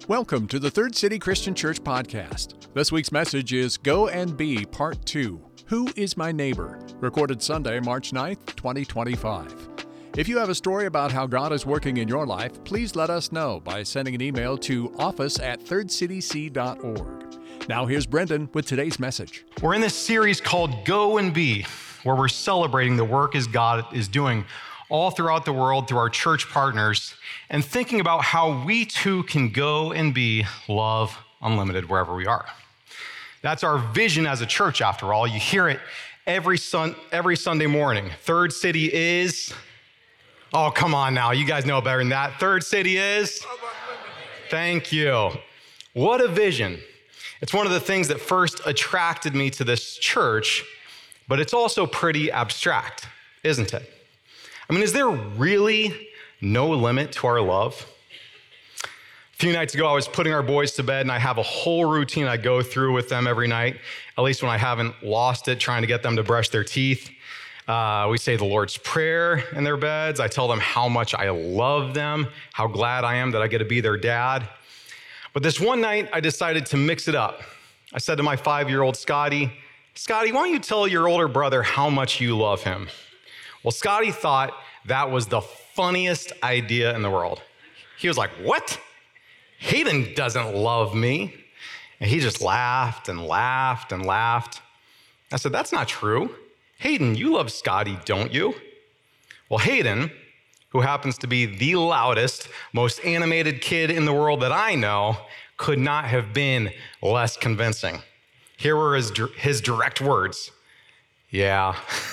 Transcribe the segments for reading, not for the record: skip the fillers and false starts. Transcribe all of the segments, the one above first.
Welcome to the Third City Christian Church podcast. This week's message is Go and Be Part 2, Who is My Neighbor? Recorded Sunday, March 9th, 2025. If you have a story about how God is working in your life, please let us know by sending an email to office@thirdcityc.org. Now here's Brendan with today's message. We're in this series called Go and Be, where we're celebrating the work as God is doing all throughout the world through our church partners, and thinking about how we too can go and be love unlimited wherever we are. That's our vision as a church, after all. You hear it every Sunday morning. Third City is, oh, come on now, you guys know better than that. Third City is, thank you. What a vision. It's one of the things that first attracted me to this church, but it's also pretty abstract, isn't it? I mean, is there really no limit to our love? A few nights ago, I was putting our boys to bed, and I have a whole routine I go through with them every night, at least when I haven't lost it, trying to get them to brush their teeth. We say the Lord's Prayer in their beds. I tell them how much I love them, how glad I am that I get to be their dad. But this one night, I decided to mix it up. I said to my 5-year-old Scotty, why don't you tell your older brother how much you love him? Well, Scotty thought that was the funniest idea in the world. He was like, what? Hayden doesn't love me. And he just laughed and laughed and laughed. I said, that's not true. Hayden, you love Scotty, don't you? Well, Hayden, who happens to be the loudest, most animated kid in the world that I know, could not have been less convincing. Here were his direct words. Yeah.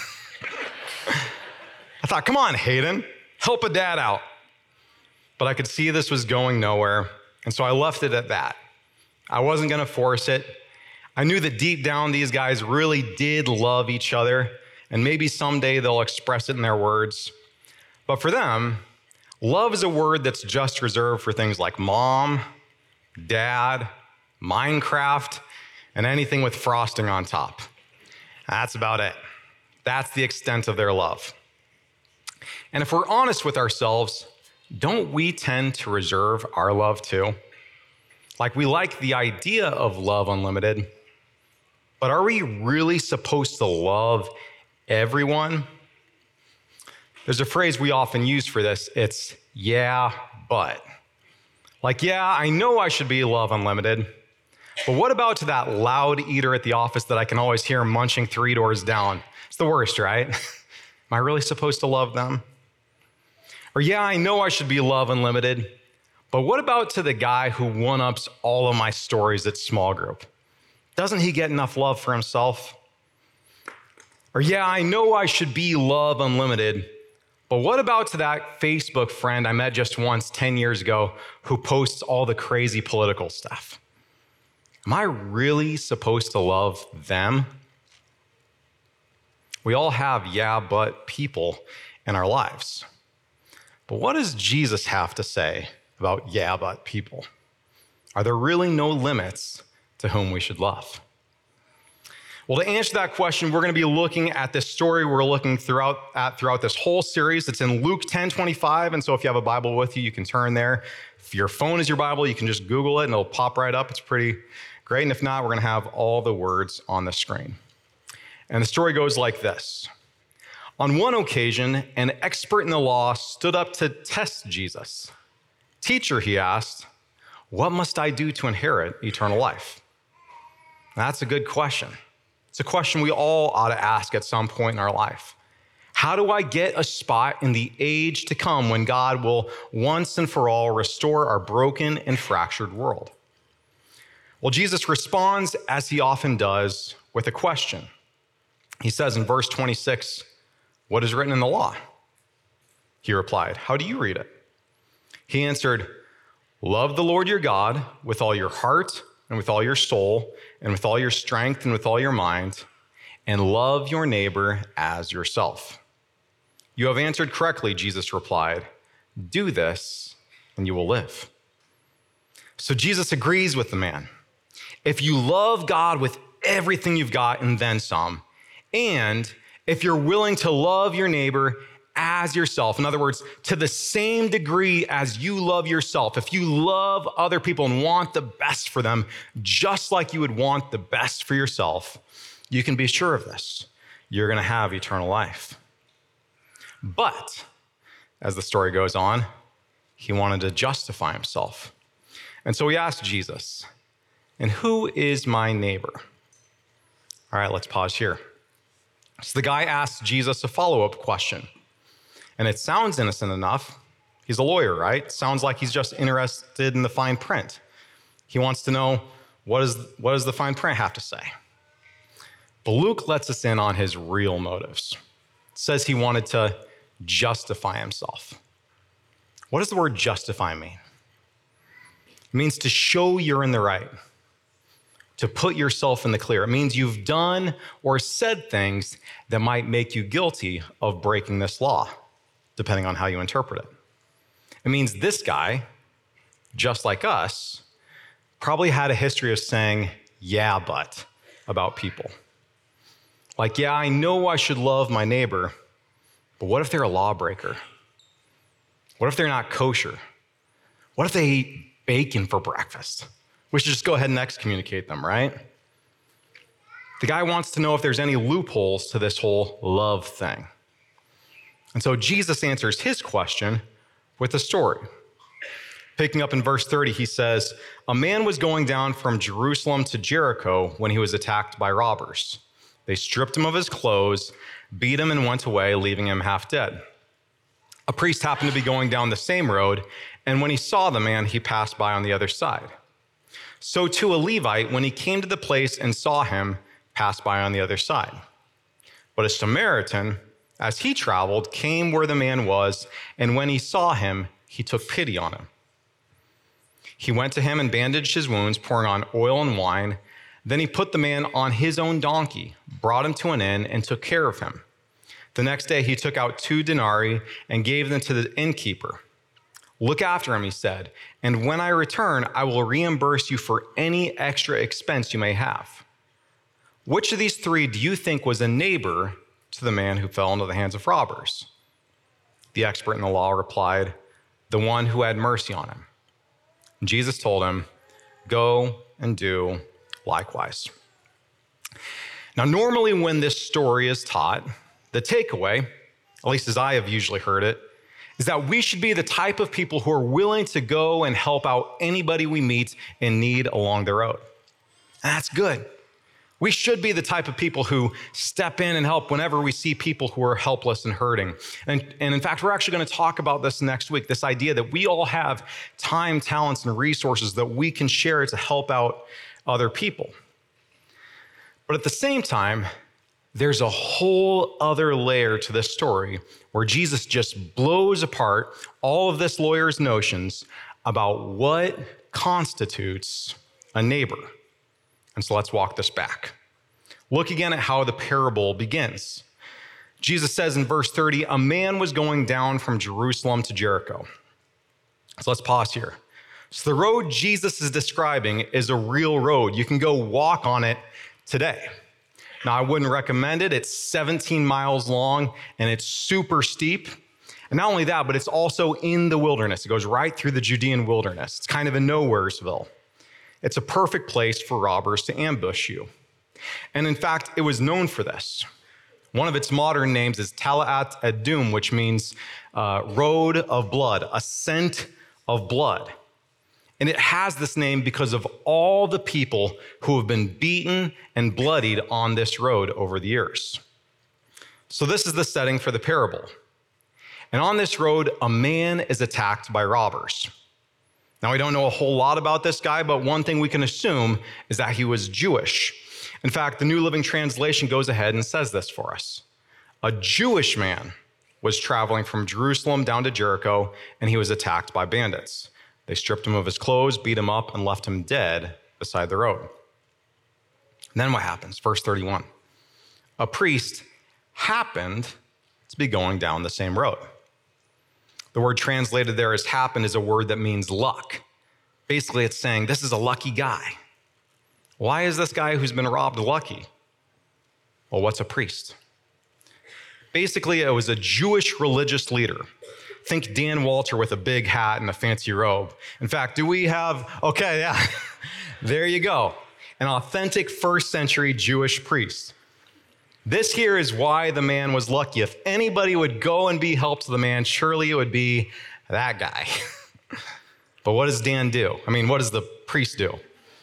I thought, come on, Hayden, help a dad out. But I could see this was going nowhere, and so I left it at that. I wasn't going to force it. I knew that deep down these guys really did love each other, and maybe someday they'll express it in their words. But for them, love is a word that's just reserved for things like mom, dad, Minecraft, and anything with frosting on top. That's about it. That's the extent of their love. And if we're honest with ourselves, don't we tend to reserve our love too? Like, we like the idea of love unlimited, but are we really supposed to love everyone? There's a phrase we often use for this. It's, yeah, but. Like, yeah, I know I should be love unlimited, but what about to that loud eater at the office that I can always hear munching 3 doors down? It's the worst, right? Am I really supposed to love them? Or, yeah, I know I should be love unlimited, but what about to the guy who one-ups all of my stories at small group? Doesn't he get enough love for himself? Or, yeah, I know I should be love unlimited, but what about to that Facebook friend I met just once 10 years ago who posts all the crazy political stuff? Am I really supposed to love them? We all have yeah, but people in our lives. But what does Jesus have to say about yeah, but people? Are there really no limits to whom we should love? Well, to answer that question, we're going to be looking at this story we're looking throughout this whole series. It's in Luke 10:25, and so if you have a Bible with you, you can turn there. If your phone is your Bible, you can just Google it, and it'll pop right up. It's pretty great, and if not, we're going to have all the words on the screen. And the story goes like this. On one occasion, an expert in the law stood up to test Jesus. Teacher, he asked, what must I do to inherit eternal life? That's a good question. It's a question we all ought to ask at some point in our life. How do I get a spot in the age to come when God will once and for all restore our broken and fractured world? Well, Jesus responds, as he often does, with a question. He says in verse 26, what is written in the law? He replied, how do you read it? He answered, love the Lord your God with all your heart and with all your soul and with all your strength and with all your mind, and love your neighbor as yourself. You have answered correctly, Jesus replied. Do this and you will live. So Jesus agrees with the man. If you love God with everything you've got and then some, and if you're willing to love your neighbor as yourself. In other words, to the same degree as you love yourself. If you love other people and want the best for them, just like you would want the best for yourself, you can be sure of this. You're going to have eternal life. But, as the story goes on, he wanted to justify himself. And so he asked Jesus, "And who is my neighbor?" All right, let's pause here. So the guy asked Jesus a follow-up question. And it sounds innocent enough. He's a lawyer, right? Sounds like he's just interested in the fine print. He wants to know, what does the fine print have to say? But Luke lets us in on his real motives. It says he wanted to justify himself. What does the word justify mean? It means to show you're in the right, to put yourself in the clear. It means you've done or said things that might make you guilty of breaking this law, depending on how you interpret it. It means this guy, just like us, probably had a history of saying, "yeah, but," about people. Like, yeah, I know I should love my neighbor, but what if they're a lawbreaker? What if they're not kosher? What if they eat bacon for breakfast? We should just go ahead and excommunicate them, right? The guy wants to know if there's any loopholes to this whole love thing. And so Jesus answers his question with a story. Picking up in verse 30, he says, "A man was going down from Jerusalem to Jericho when he was attacked by robbers. They stripped him of his clothes, beat him, and went away, leaving him half dead. A priest happened to be going down the same road, and when he saw the man, he passed by on the other side. So too a Levite, when he came to the place and saw him, passed by on the other side. But a Samaritan, as he traveled, came where the man was, and when he saw him, he took pity on him. He went to him and bandaged his wounds, pouring on oil and wine. Then he put the man on his own donkey, brought him to an inn, and took care of him. The next day he took out 2 denarii and gave them to the innkeeper. 'Look after him,' he said, 'and when I return, I will reimburse you for any extra expense you may have.' Which of these 3 do you think was a neighbor to the man who fell into the hands of robbers?" The expert in the law replied, "The one who had mercy on him." And Jesus told him, "Go and do likewise." Now, normally when this story is taught, the takeaway, at least as I have usually heard it, is that we should be the type of people who are willing to go and help out anybody we meet in need along the road. And that's good. We should be the type of people who step in and help whenever we see people who are helpless and hurting. And in fact, we're actually going to talk about this next week, this idea that we all have time, talents, and resources that we can share to help out other people. But at the same time, there's a whole other layer to this story where Jesus just blows apart all of this lawyer's notions about what constitutes a neighbor. And so let's walk this back. Look again at how the parable begins. Jesus says in verse 30, "A man was going down from Jerusalem to Jericho." So let's pause here. So the road Jesus is describing is a real road. You can go walk on it today. Now, I wouldn't recommend it. It's 17 miles long and it's super steep. And not only that, but it's also in the wilderness. It goes right through the Judean wilderness. It's kind of a nowheresville. It's a perfect place for robbers to ambush you. And in fact, it was known for this. One of its modern names is Talat Adum, which means road of blood, ascent of blood. And it has this name because of all the people who have been beaten and bloodied on this road over the years. So this is the setting for the parable. And on this road, a man is attacked by robbers. Now, we don't know a whole lot about this guy, but one thing we can assume is that he was Jewish. In fact, the New Living Translation goes ahead and says this for us. A Jewish man was traveling from Jerusalem down to Jericho, and he was attacked by bandits. They stripped him of his clothes, beat him up, and left him dead beside the road. And then what happens? Verse 31. A priest happened to be going down the same road. The word translated there as happened is a word that means luck. Basically, it's saying this is a lucky guy. Why is this guy who's been robbed lucky? Well, what's a priest? Basically, it was a Jewish religious leader. Think Dan Walter with a big hat and a fancy robe. In fact, do we have, okay, yeah, there you go. An authentic first century Jewish priest. This here is why the man was lucky. If anybody would go and be help to the man, surely it would be that guy. But what does Dan do? What does the priest do?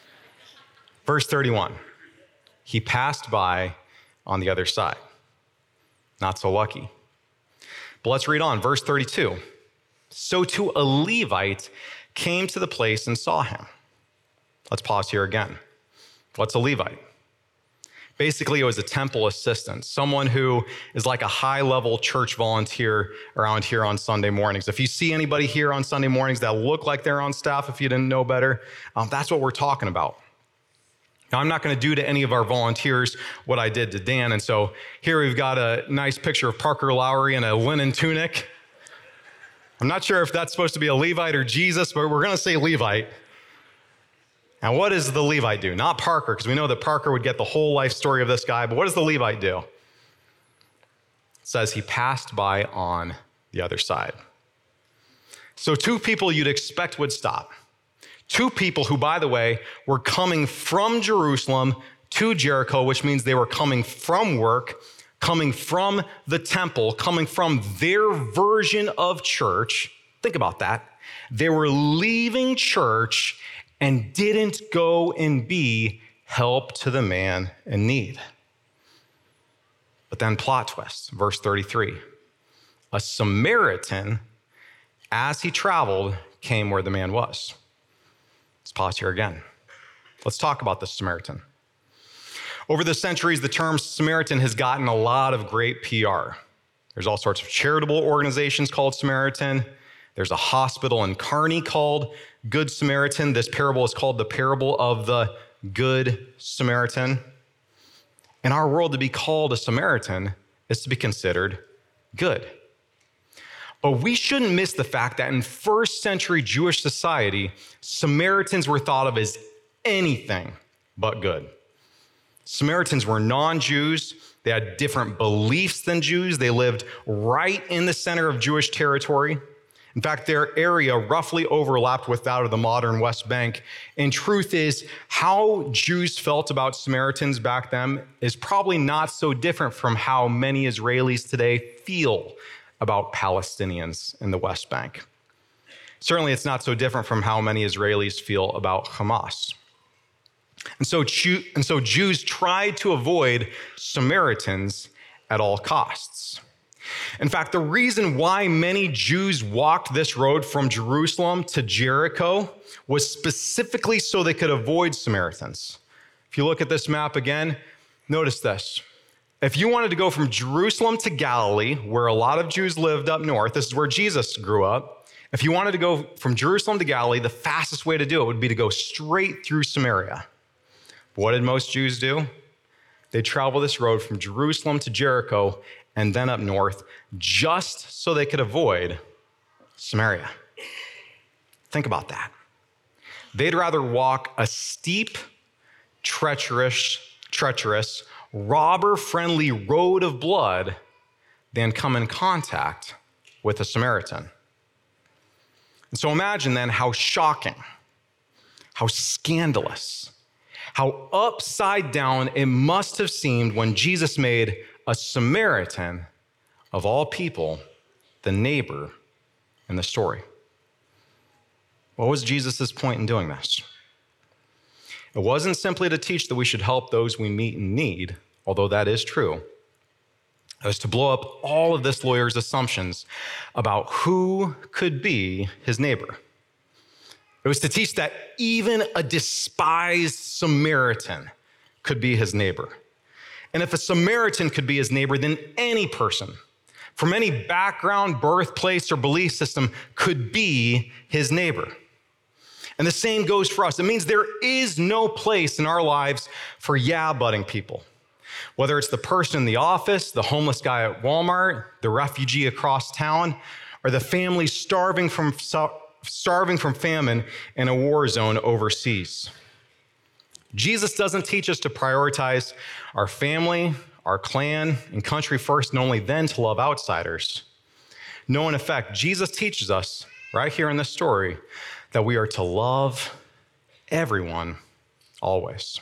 Verse 31, he passed by on the other side. Not so lucky. But let's read on, verse 32. So too a Levite came to the place and saw him. Let's pause here again. What's a Levite? Basically, it was a temple assistant, someone who is like a high-level church volunteer around here on Sunday mornings. If you see anybody here on Sunday mornings that look like they're on staff, if you didn't know better, that's what we're talking about. Now, I'm not going to do to any of our volunteers what I did to Dan, and so here we've got a nice picture of Parker Lowry in a linen tunic. I'm not sure if that's supposed to be a Levite or Jesus, but we're going to say Levite. Now, what does the Levite do? Not Parker, because we know that Parker would get the whole life story of this guy, but what does the Levite do? It says he passed by on the other side. So two people you'd expect would stop. Two people who, by the way, were coming from Jerusalem to Jericho, which means they were coming from work, coming from the temple, coming from their version of church. Think about that. They were leaving church and didn't go and be help to the man in need. But then plot twist, verse 33. A Samaritan, as he traveled, came where the man was. Let's pause here again. Let's talk about the Samaritan. Over the centuries, the term Samaritan has gotten a lot of great PR. There's all sorts of charitable organizations called Samaritan. There's a hospital in Kearney called Good Samaritan. This parable is called the parable of the Good Samaritan. In our world, to be called a Samaritan is to be considered good. But we shouldn't miss the fact that in first century Jewish society, Samaritans were thought of as anything but good. Samaritans were non-Jews. They had different beliefs than Jews. They lived right in the center of Jewish territory. In fact, their area roughly overlapped with that of the modern West Bank. And truth is, how Jews felt about Samaritans back then is probably not so different from how many Israelis today feel about Palestinians in the West Bank. Certainly, it's not so different from how many Israelis feel about Hamas. And so Jews tried to avoid Samaritans at all costs. In fact, the reason why many Jews walked this road from Jerusalem to Jericho was specifically so they could avoid Samaritans. If you look at this map again, notice this. If you wanted to go from Jerusalem to Galilee, where a lot of Jews lived up north, this is where Jesus grew up. If you wanted to go from Jerusalem to Galilee, the fastest way to do it would be to go straight through Samaria. What did most Jews do? They traveled this road from Jerusalem to Jericho and then up north, just so they could avoid Samaria. Think about that. They'd rather walk a steep, treacherous, robber-friendly road of blood than come in contact with a Samaritan. And so imagine then how shocking, how scandalous, how upside down it must have seemed when Jesus made a Samaritan, of all people, the neighbor in the story. What was Jesus' point in doing this? It wasn't simply to teach that we should help those we meet in need, although that is true. It was to blow up all of this lawyer's assumptions about who could be his neighbor. It was to teach that even a despised Samaritan could be his neighbor. And if a Samaritan could be his neighbor, then any person from any background, birthplace, or belief system could be his neighbor. And the same goes for us. It means there is no place in our lives for yeah-butting people. Whether it's the person in the office, the homeless guy at Walmart, the refugee across town, or the family starving from famine in a war zone overseas. Jesus doesn't teach us to prioritize our family, our clan and country first, and only then to love outsiders. No, in effect, Jesus teaches us right here in this story that we are to love everyone always.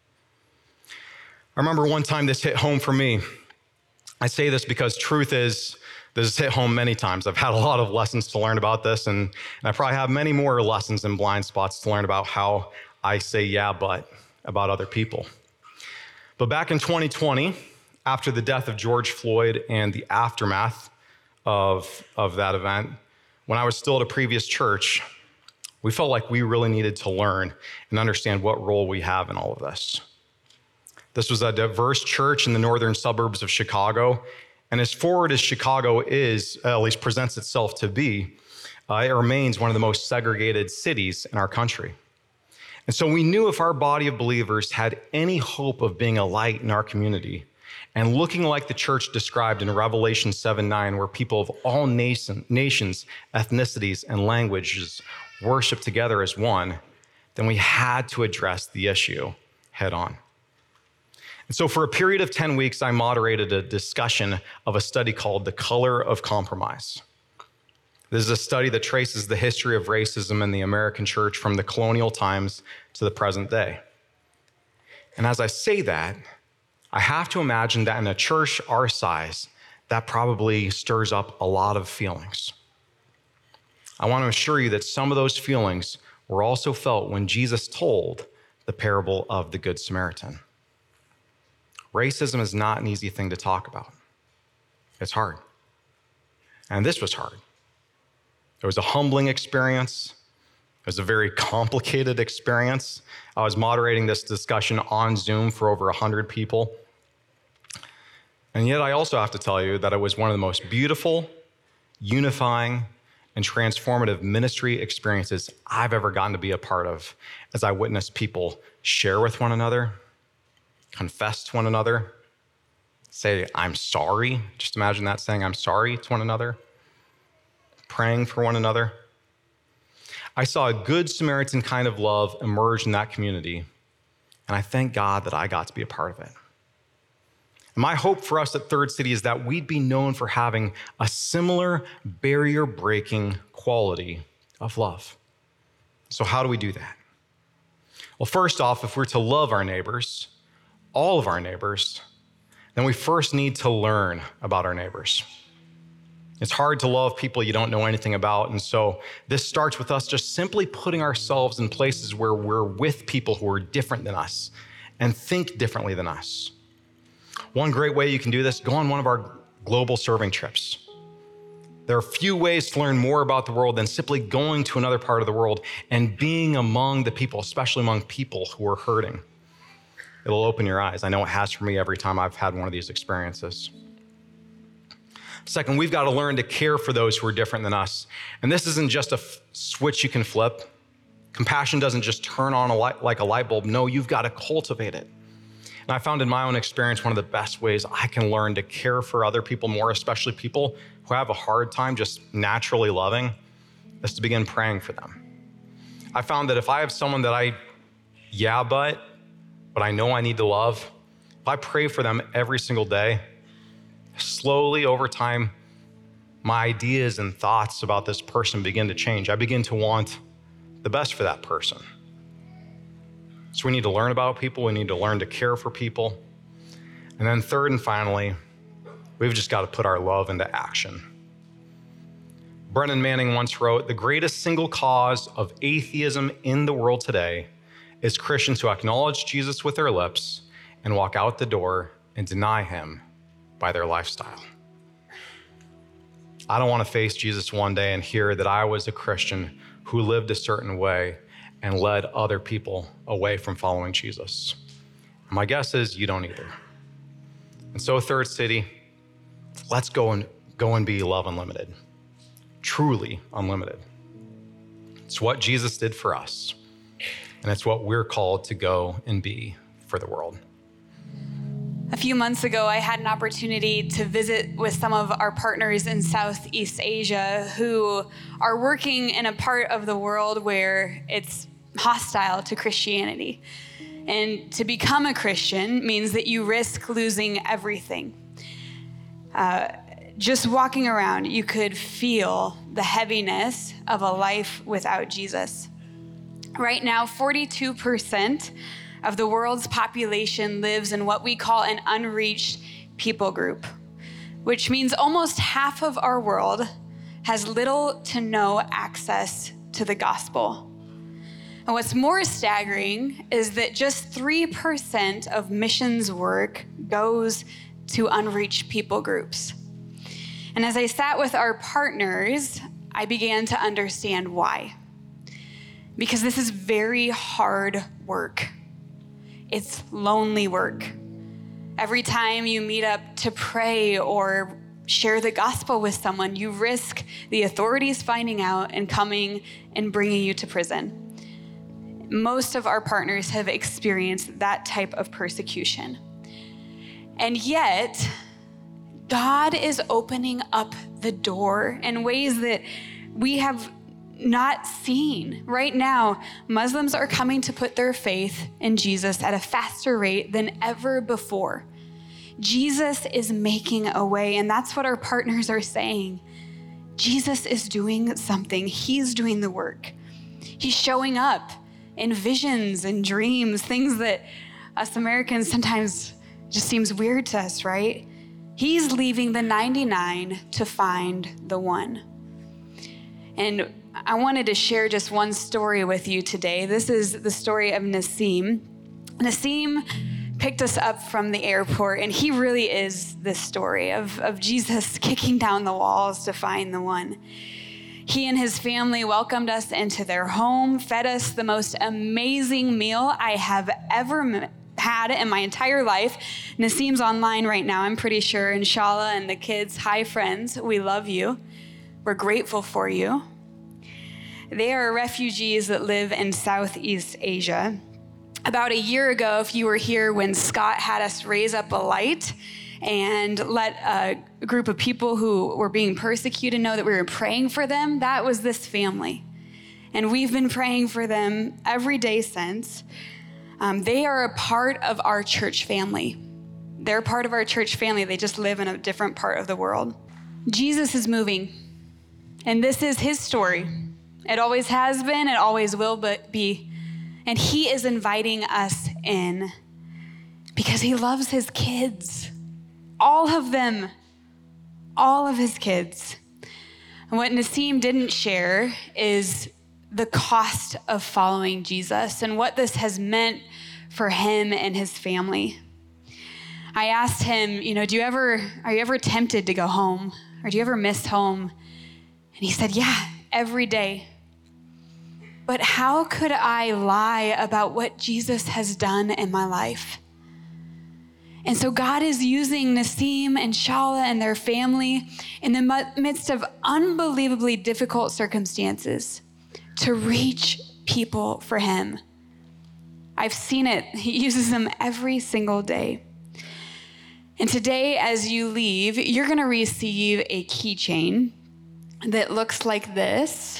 I remember one time this hit home for me. I say this because truth is, this has hit home many times. I've had a lot of lessons to learn about this, and I probably have many more lessons and blind spots to learn about how I say yeah, but about other people. But back in 2020, after the death of George Floyd and the aftermath of that event, when I was still at a previous church, we felt like we really needed to learn and understand what role we have in all of this. This was a diverse church in the northern suburbs of Chicago. And as forward as Chicago is, at least presents itself to be, it remains one of the most segregated cities in our country. And so we knew if our body of believers had any hope of being a light in our community and looking like the church described in Revelation 7:9, where people of all nations, ethnicities, and languages worship together as one, then we had to address the issue head on. And so for a period of 10 weeks, I moderated a discussion of a study called The Color of Compromise. This is a study that traces the history of racism in the American church from the colonial times to the present day. And as I say that, I have to imagine that in a church our size, that probably stirs up a lot of feelings. I want to assure you that some of those feelings were also felt when Jesus told the parable of the Good Samaritan. Racism is not an easy thing to talk about. It's hard. And this was hard. It was a humbling experience. It was a very complicated experience. I was moderating this discussion on Zoom for over 100 people. And yet I also have to tell you that it was one of the most beautiful, unifying, and transformative ministry experiences I've ever gotten to be a part of as I witnessed people share with one another, confess to one another, say, I'm sorry. Just imagine that, saying, I'm sorry to one another, praying for one another. I saw a good Samaritan kind of love emerge in that community, and I thank God that I got to be a part of it. And my hope for us at Third City is that we'd be known for having a similar barrier-breaking quality of love. So how do we do that? Well, first off, if we're to love our neighbors, all of our neighbors, then we first need to learn about our neighbors. It's hard to love people you don't know anything about, and so this starts with us just simply putting ourselves in places where we're with people who are different than us and think differently than us. One great way you can do this, go on one of our global serving trips. There are few ways to learn more about the world than simply going to another part of the world and being among the people, especially among people who are hurting. It'll open your eyes. I know it has for me every time I've had one of these experiences. Second, we've got to learn to care for those who are different than us. And this isn't just a switch you can flip. Compassion doesn't just turn on like a light bulb. No, you've got to cultivate it. And I found in my own experience, one of the best ways I can learn to care for other people more, especially people who have a hard time just naturally loving, is to begin praying for them. I found that if I have someone that but I know I need to love, if I pray for them every single day, slowly over time, my ideas and thoughts about this person begin to change. I begin to want the best for that person. So we need to learn about people. We need to learn to care for people. And then third and finally, we've just got to put our love into action. Brennan Manning once wrote, "The greatest single cause of atheism in the world today is Christians who acknowledge Jesus with their lips and walk out the door and deny him by their lifestyle." I don't want to face Jesus one day and hear that I was a Christian who lived a certain way and led other people away from following Jesus. And my guess is you don't either. And so Third City, let's go and be love unlimited, truly unlimited. It's what Jesus did for us, and it's what we're called to go and be for the world. A few months ago, I had an opportunity to visit with some of our partners in Southeast Asia who are working in a part of the world where it's hostile to Christianity. And to become a Christian means that you risk losing everything. Just walking around, you could feel the heaviness of a life without Jesus. Right now, 42% of the world's population lives in what we call an unreached people group, which means almost half of our world has little to no access to the gospel. And what's more staggering is that just 3% of missions work goes to unreached people groups. And as I sat with our partners, I began to understand why. Because this is very hard work. It's lonely work. Every time you meet up to pray or share the gospel with someone, you risk the authorities finding out and coming and bringing you to prison. Most of our partners have experienced that type of persecution. And yet, God is opening up the door in ways that we have not seen. Right now, Muslims are coming to put their faith in Jesus at a faster rate than ever before. Jesus is making a way, and that's what our partners are saying. Jesus is doing something. He's doing the work. He's showing up in visions and dreams, things that us Americans sometimes just seems weird to us, right? He's leaving the 99 to find the one. And I wanted to share just one story with you today. This is the story of Nassim. Nassim picked us up from the airport, and he really is this story of Jesus kicking down the walls to find the one. He and his family welcomed us into their home, fed us the most amazing meal I have ever had in my entire life. Nassim's online right now, I'm pretty sure. Inshallah, and the kids, hi friends, we love you. We're grateful for you. They are refugees that live in Southeast Asia. About a year ago, if you were here when Scott had us raise up a light and let a group of people who were being persecuted know that we were praying for them, that was this family. And we've been praying for them every day since. They are a part of our church family. They're part of our church family. They just live in a different part of the world. Jesus is moving, and this is his story. It always has been, it always will be. And he is inviting us in because he loves his kids, all of them, all of his kids. And what Nassim didn't share is the cost of following Jesus and what this has meant for him and his family. I asked him, are you ever tempted to go home? Or do you ever miss home? And he said, yeah, every day. But how could I lie about what Jesus has done in my life? And so God is using Nassim and Shala and their family in the midst of unbelievably difficult circumstances to reach people for him. I've seen it. He uses them every single day. And today, as you leave, you're going to receive a keychain that looks like this.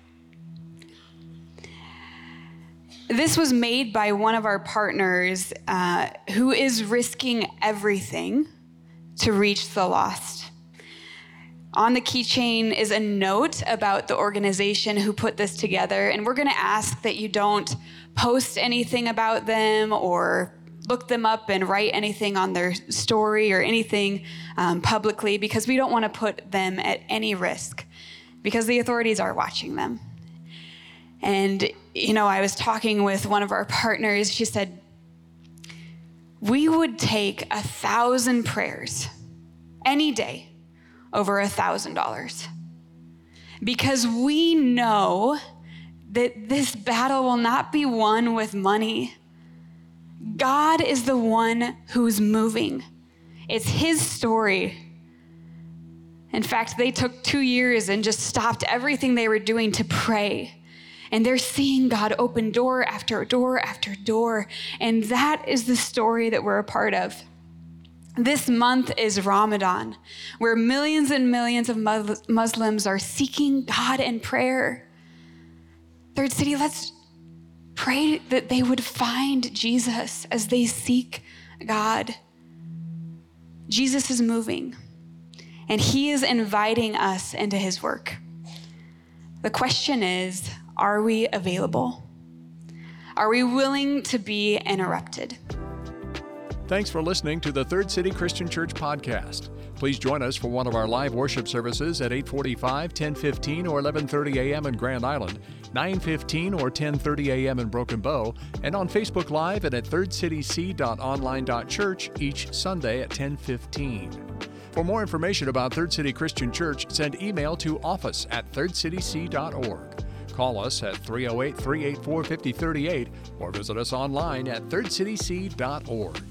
This was made by one of our partners who is risking everything to reach the lost. On the keychain is a note about the organization who put this together, and we're going to ask that you don't post anything about them or look them up and write anything on their story or anything publicly, because we don't want to put them at any risk because the authorities are watching them. And, I was talking with one of our partners. She said, we would take 1,000 prayers any day over $1,000 because we know that this battle will not be won with money. God is the one who's moving. It's his story. In fact, they took 2 years and just stopped everything they were doing to pray. And they're seeing God open door after door after door. And that is the story that we're a part of. This month is Ramadan, where millions and millions of Muslims are seeking God in prayer. Third City, let's Pray that they would find Jesus as they seek God. Jesus is moving, and he is inviting us into his work. The question is, are we available? Are we willing to be interrupted? Thanks for listening to the Third City Christian Church podcast. Please join us for one of our live worship services at 8:45, 10:15, or 11:30 a.m. in Grand Island, 9:15 or 10:30 a.m. in Broken Bow, and on Facebook Live and at thirdcityc.online.church each Sunday at 10:15. For more information about Third City Christian Church, send email to office@thirdcityc.org. Call us at 308-384-5038 or visit us online at thirdcityc.org.